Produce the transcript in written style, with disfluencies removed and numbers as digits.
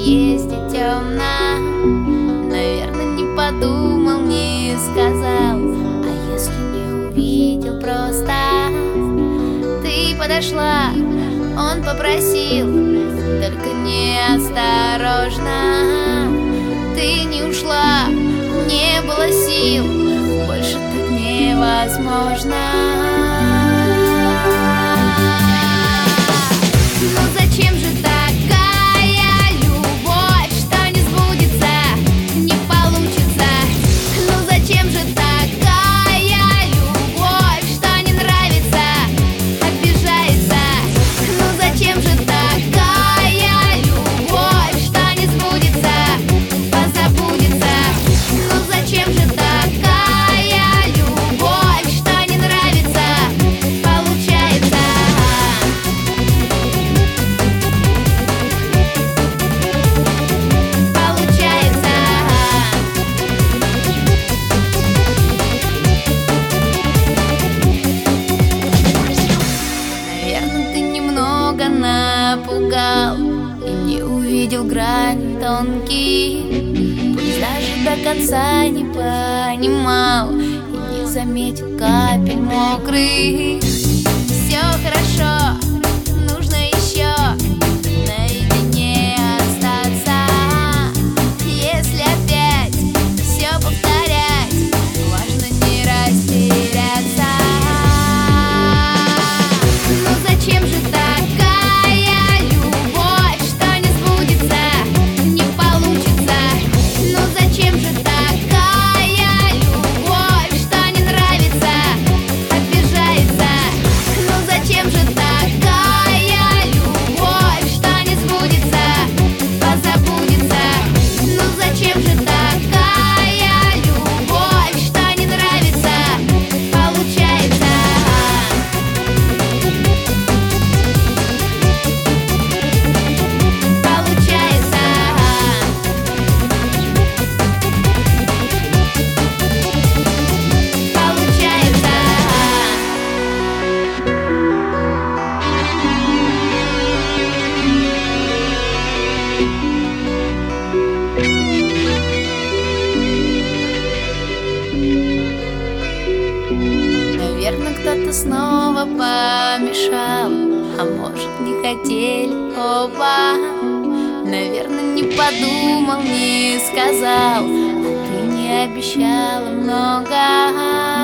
подъезде темно. Наверное, не подумал, не сказал. А если не увидел просто? Ты подошла, он попросил, только неосторожно. Ты не ушла, не было сил, больше так невозможно. Ну зачем же такая любовь, что не сбудется, не получится? Ну зачем же такая любовь, что не нравится, обижается? Ну зачем же такая любовь, что не сбудется, позабудется? Ну зачем же такая любовь, что не нравится, получается? Наверное, ты немного напугал и не увидел грани тонкие. Пусть даже до конца не понимал и не заметил капель мокрых. Все хорошо, нужно еще наедине остаться. Если опять все повторять, важно не растеряться. Ну зачем же такая любовь, что не сбудется, не получится? Ну зачем же такая любовь, что не нравится, обижается? Ну зачем же такая любовь, что не сбудется, позабудется? Ну зачем же такая любовь, что не нравится, получается? Наверное, кто-то снова помешал, а может, не хотели оба. Наверное, не подумал, не сказал, а ты не обещала много.